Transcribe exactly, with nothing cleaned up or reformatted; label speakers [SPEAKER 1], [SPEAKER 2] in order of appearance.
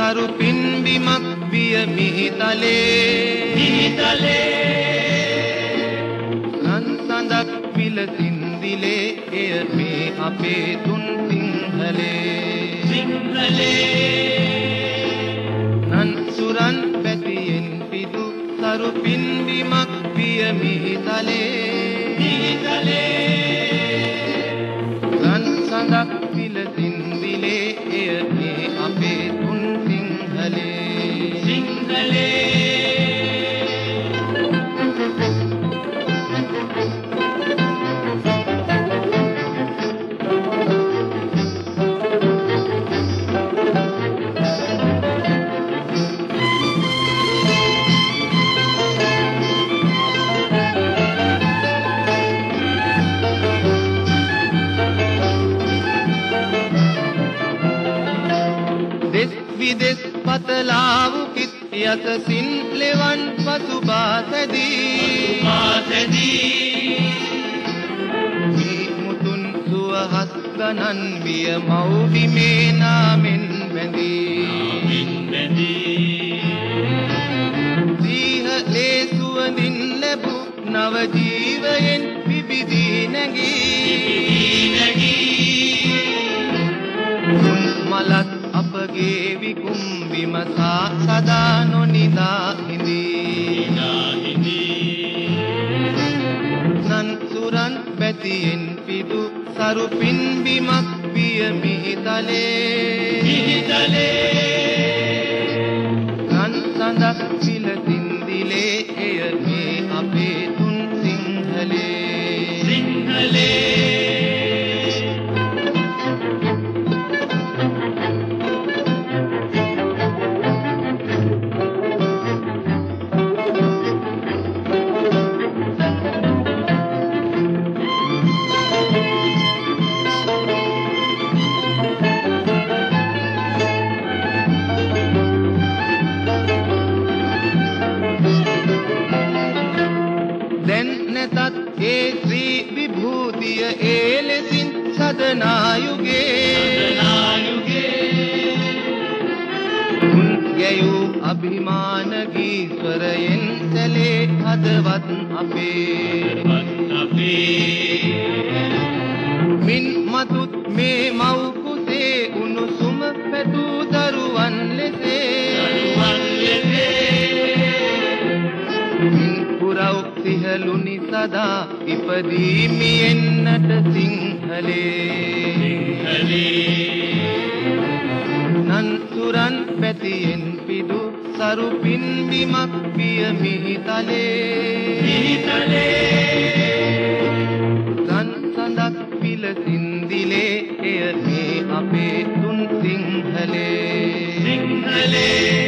[SPEAKER 1] සරු පින්බිමක් විය මිහිතලේ මිහිතලේ රන්සඳක් විලසින්දිලේ එය මේ අපේ තුන් සිංහලේ සිංහලේ නන්සුරන් පැතියෙන් පිදු සරු පින්බිමක් විය මිහිතලේ මිහිතලේ රන්සඳක් විලසින්දිලේ එය මේ අපේ තුන් සිංහලේ සිංහලේ විදෙස් පතලාවු කිත් යතසින් ලෙවන් පසු බාසදී බාසදී මේ මුතුන් සුවහස් ගණන් විය මව්බිමේ නාමෙන් බැඳී නාමෙන් බැඳී සීහලේ සුවඳින් ලැබූ නව ජීවයෙන් පිබිදී නැගී නැගී මලත් අපගේ විකුම් විමසා සදා නොනිදා හිඳී නන්සුරන් පැතියෙන් පිදු සරු පින්බිමක් විය මිහිතලේ මිහිතලේ රන්සඳක් විලසින්දිලේ එය මේ අපේ තුන් සිංහලේ සිංහලේ ඒ ශ්‍රී විභූතිය ඒ ලෙසින් සදනායුගේ උන් ගැයූ අභිමාන ගීස්වරයෙන් සැලේ හදවත් අපේ මින් මතුත් මේ මව් කුසේ උණුසුම පැදූ දරුවන් ලෙසේ පුරව් සිහලුනි සදා ඉපදීමියෙන්නට සිංහලේ නන්සුරන් පැතියෙන් පිදු සරු පින්බිමක් විය මිහිතලේ රන්සඳක් විලසින්දිලේ එය මේ අපේ තුන් සිංහලේ සිංහලේ